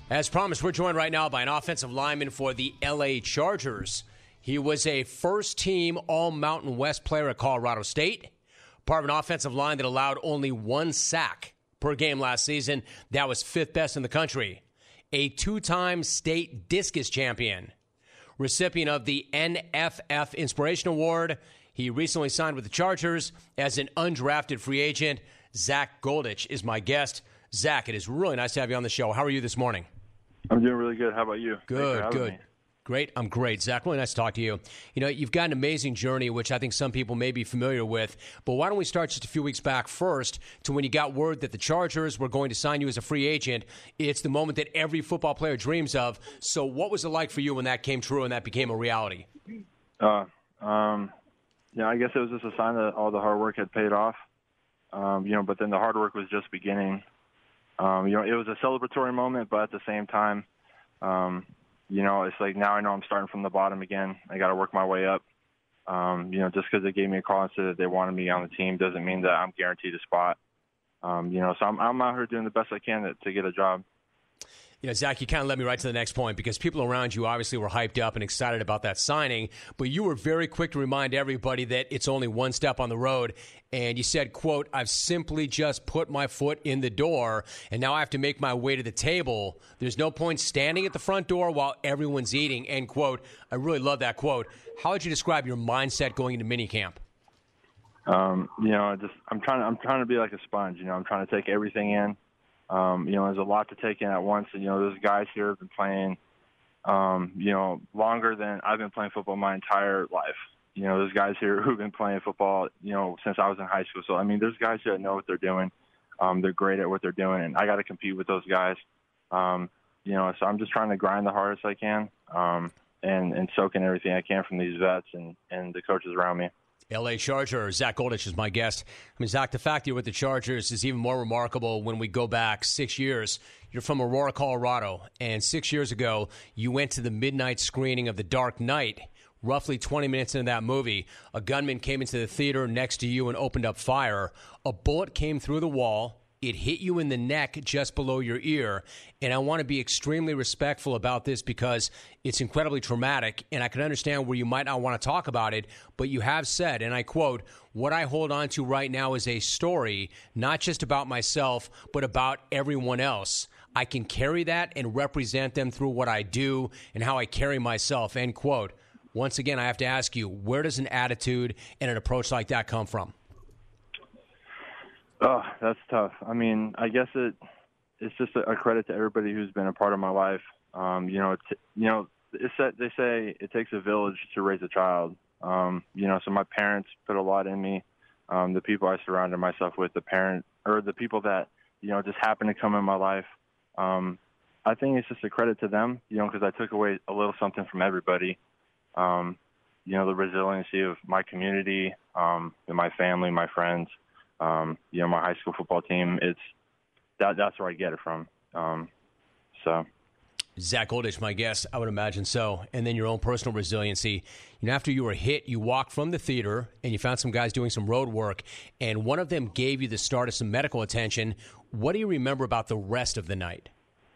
As promised, we're joined right now by an offensive lineman for the L.A. Chargers. He was a first-team All-Mountain West player at Colorado State, part of an offensive line that allowed only 1 sack per game last season. That was 5th best in the country. A 2-time state discus champion, recipient of the NFF Inspiration Award. He recently signed with the Chargers as an undrafted free agent. Zach Goldich is my guest. Zach, it is really nice to have you on the show. How are you this morning? I'm doing really good. How about you? Good. Me. Great. I'm great. Zach, really nice to talk to you. You know, you've got an amazing journey, which I think some people may be familiar with. But why don't we start just a few weeks back first to when you got word that the Chargers were going to sign you as a free agent. It's the moment that every football player dreams of. So what was it like for you when that came true and that became a reality? I guess it was just a sign that all the hard work had paid off. But then the hard work was just beginning. It was a celebratory moment, but at the same time, it's like now I know I'm starting from the bottom again. I got to work my way up. Just because they gave me a call and said that they wanted me on the team doesn't mean that I'm guaranteed a spot. So I'm out here doing the best I can to get a job. You know, Zach, you kind of led me right to the next point because people around you obviously were hyped up and excited about that signing, but you were very quick to remind everybody that it's only one step on the road. And you said, quote, "I've simply just put my foot in the door, and now I have to make my way to the table. There's no point standing at the front door while everyone's eating," end quote. I really love that quote. How would you describe your mindset going into minicamp? I'm trying to be like a sponge. I'm trying to take everything in. There's a lot to take in at once. And, those guys here have been playing, longer than I've been playing football my entire life. There's guys here who've been playing football, since I was in high school. So, there's guys here that know what they're doing. They're great at what they're doing, and I got to compete with those guys. So I'm just trying to grind the hardest I can and soak in everything I can from these vets and the coaches around me. L.A. Charger, Zach Goldich is my guest. Zach, the fact that you're with the Chargers is even more remarkable when we go back 6 years. You're from Aurora, Colorado, and 6 years ago, you went to the midnight screening of The Dark Knight. Roughly 20 minutes into that movie, a gunman came into the theater next to you and opened up fire. A bullet came through the wall. It hit you in the neck just below your ear. And I want to be extremely respectful about this because it's incredibly traumatic, and I can understand where you might not want to talk about it, but you have said, and I quote, "What I hold on to right now is a story, not just about myself, but about everyone else. I can carry that and represent them through what I do and how I carry myself," end quote. Once again, I have to ask you, where does an attitude and an approach like that come from? Oh, that's tough. I guess it's just a credit to everybody who's been a part of my life. They say it takes a village to raise a child. So my parents put a lot in me. The people I surrounded myself with, the people that, just happened to come in my life. I think it's just a credit to them, because I took away a little something from everybody. The resiliency of my community, and my family, my friends. My high school football team, that's where I get it from. Zach Goldich, my guest, I would imagine so. And then your own personal resiliency. After you were hit, you walked from the theater and you found some guys doing some road work, and one of them gave you the start of some medical attention. What do you remember about the rest of the night?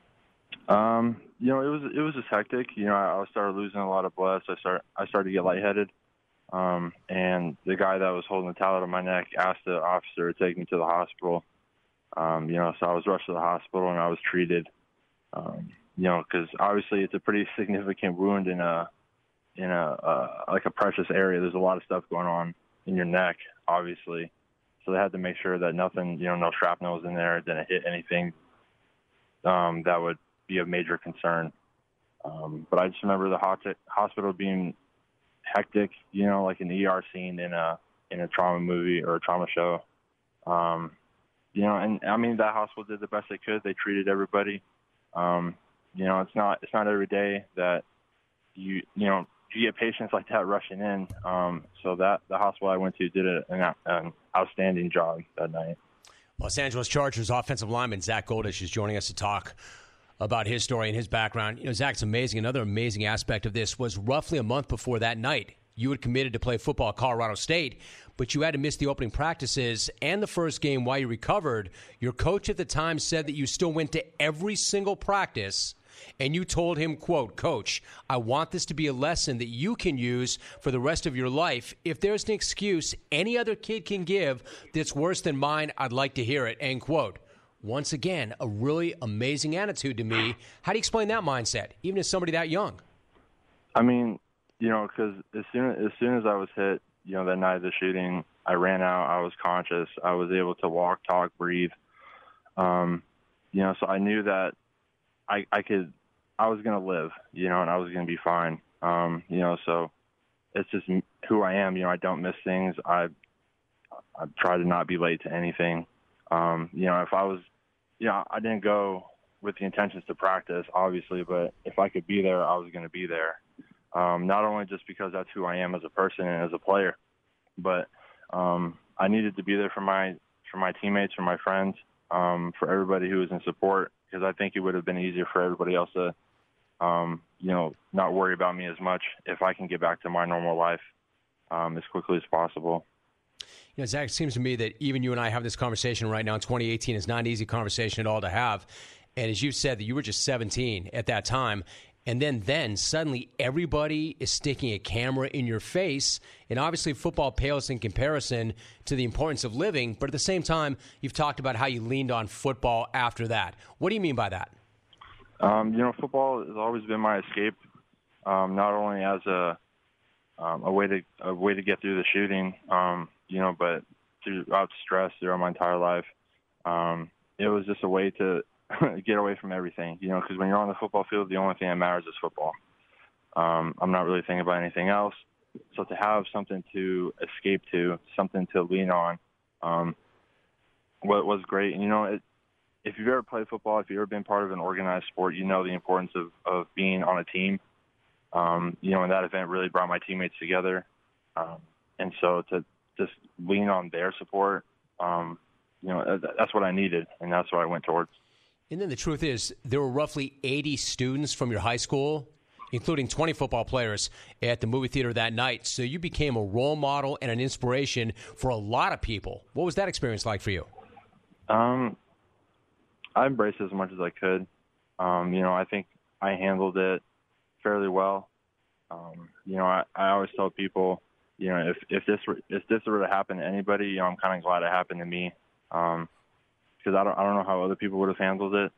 It was just hectic. I started losing a lot of blood, so I started to get lightheaded. And the guy that was holding the towel on my neck asked the officer to take me to the hospital. So I was rushed to the hospital and I was treated. Because obviously it's a pretty significant wound in a precious area. There's a lot of stuff going on in your neck, obviously. So they had to make sure that nothing, no shrapnel was in there. It didn't hit anything that would be of major concern. But I just remember the hospital being hectic, like an ER scene in a trauma movie or a trauma show. And that hospital did the best they could. They treated everybody. It's not every day that you get patients like that rushing in. So that the hospital I went to did an outstanding job that night. Los Angeles Chargers offensive lineman Zach Goldich is joining us to talk about his story and his background. Zach, it's amazing. Another amazing aspect of this was roughly a month before that night, you had committed to play football at Colorado State, but you had to miss the opening practices and the first game while you recovered. Your coach at the time said that you still went to every single practice, and you told him, quote, "Coach, I want this to be a lesson that you can use for the rest of your life. If there's an excuse any other kid can give that's worse than mine, I'd like to hear it," end quote. Once again, a really amazing attitude to me. How do you explain that mindset, even as somebody that young? I mean, because as soon as I was hit, that night of the shooting, I ran out. I was conscious. I was able to walk, talk, breathe. So I knew that I was going to live, and I was going to be fine. So it's just who I am. I don't miss things. I try to not be late to anything. If I was, I didn't go with the intentions to practice, obviously, but if I could be there, I was going to be there. Not only just because that's who I am as a person and as a player, but I needed to be there for my teammates, for my friends, for everybody who was in support, because I think it would have been easier for everybody else to, not worry about me as much if I can get back to my normal life as quickly as possible. Zach, it seems to me that even you and I have this conversation right now in 2018 is not an easy conversation at all to have. And as you said, that you were just 17 at that time. And then suddenly everybody is sticking a camera in your face. And obviously football pales in comparison to the importance of living. But at the same time, you've talked about how you leaned on football after that. What do you mean by that? Football has always been my escape, not only as a way to get through the shooting, but throughout stress throughout my entire life. It was just a way to get away from everything, because when you're on the football field, the only thing that matters is football. I'm not really thinking about anything else. So to have something to escape to, something to lean on, was great. And, if you've ever played football, if you've ever been part of an organized sport, the importance of being on a team. And that event really brought my teammates together. And so to just lean on their support, that's what I needed, and that's what I went towards. And then the truth is, there were roughly 80 students from your high school, including 20 football players, at the movie theater that night. So you became a role model and an inspiration for a lot of people. What was that experience like for you? I embraced it as much as I could. I think I handled it fairly well. I always tell people, if this were to happen to anybody, I'm kind of glad it happened to me, because I don't know how other people would have handled it.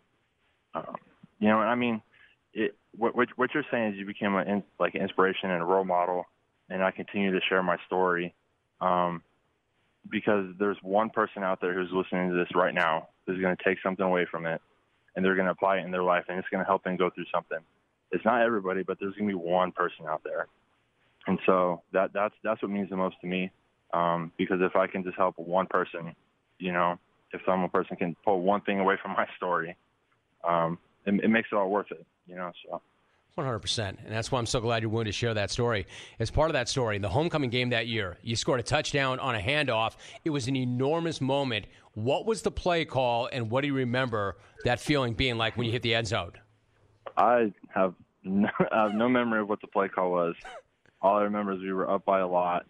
What you're saying is you became an inspiration and a role model, and I continue to share my story, because there's one person out there who's listening to this right now who's going to take something away from it, and they're going to apply it in their life, and it's going to help them go through something. It's not everybody, but there's going to be one person out there. And so that's what means the most to me, because if I can just help one person, if some person can pull one thing away from my story, it makes it all worth it, so. 100%. And that's why I'm so glad you're willing to share that story. As part of that story, in the homecoming game that year, you scored a touchdown on a handoff. It was an enormous moment. What was the play call, and what do you remember that feeling being like when you hit the end zone? I have no memory of what the play call was. All I remember is we were up by a lot,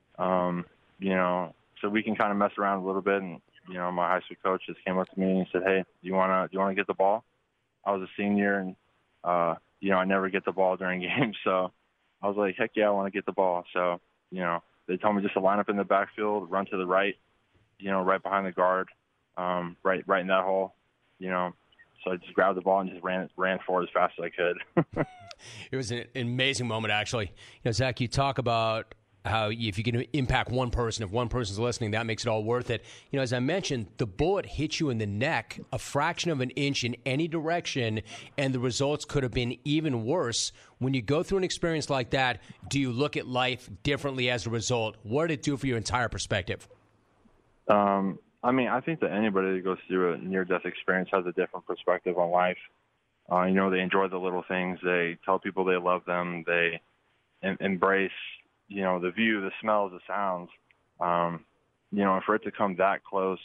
so we can kind of mess around a little bit. And, my high school coach just came up to me and said, "Hey, do you want to get the ball?" I was a senior, and, I never get the ball during games. So I was like, heck yeah, I want to get the ball. So, they told me just to line up in the backfield, run to the right, right behind the guard, right in that hole, So I just grabbed the ball and just ran forward as fast as I could. It was an amazing moment, actually. Zach, you talk about how if you can impact one person, if one person's listening, that makes it all worth it. As I mentioned, the bullet hit you in the neck a fraction of an inch in any direction, and the results could have been even worse. When you go through an experience like that, do you look at life differently as a result? What did it do for your entire perspective? I think that anybody that goes through a near-death experience has a different perspective on life. They enjoy the little things. They tell people they love them. They embrace, the view, the smells, the sounds. And for it to come that close,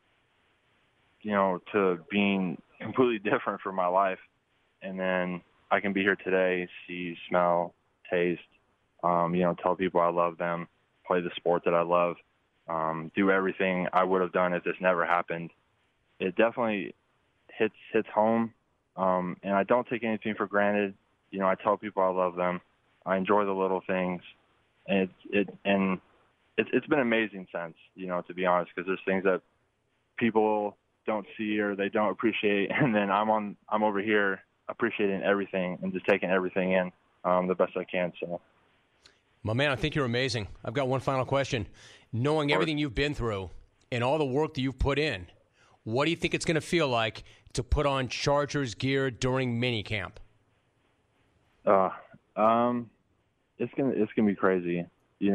to being completely different for my life, and then I can be here today, see, smell, taste, tell people I love them, play the sport that I love, do everything I would have done if this never happened. It definitely hits home, and I don't take anything for granted. I tell people I love them. I enjoy the little things, and it's been amazing since, to be honest, because there's things that people don't see or they don't appreciate, and then I'm over here appreciating everything and just taking everything in the best I can. So, my man, I think you're amazing. I've got one final question. Knowing everything you've been through and all the work that you've put in, what do you think it's going to feel like to put on Chargers gear during minicamp? It's gonna be crazy.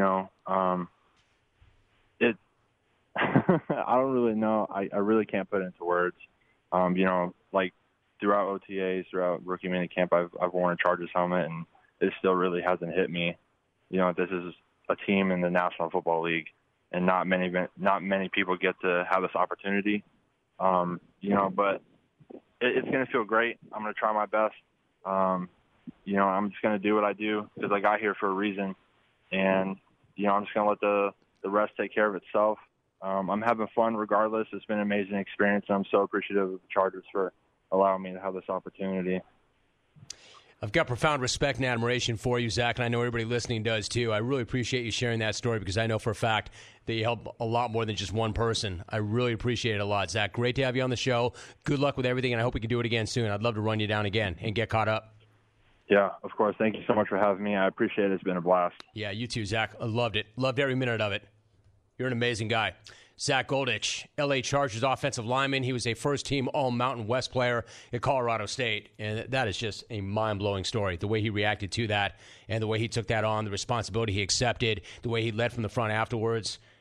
I don't really know. I really can't put it into words. Like throughout OTAs, throughout rookie minicamp, I've worn a Chargers helmet, and it still really hasn't hit me. This is a team in the National Football League, and not many people get to have this opportunity. But it's going to feel great. I'm going to try my best. I'm just going to do what I do because I got here for a reason, and I'm just going to let the rest take care of itself. I'm having fun regardless. It's been an amazing experience, and I'm so appreciative of the Chargers for allowing me to have this opportunity. I've got profound respect and admiration for you, Zach, and I know everybody listening does too. I really appreciate you sharing that story because I know for a fact that you help a lot more than just one person. I really appreciate it a lot, Zach. Great to have you on the show. Good luck with everything, and I hope we can do it again soon. I'd love to run you down again and get caught up. Yeah, of course. Thank you so much for having me. I appreciate it. It's been a blast. Yeah, you too, Zach. I loved it. Loved every minute of it. You're an amazing guy. Zach Goldich, L.A. Chargers offensive lineman. He was a first-team All-Mountain West player at Colorado State. And that is just a mind-blowing story, the way he reacted to that and the way he took that on, the responsibility he accepted, the way he led from the front afterwards.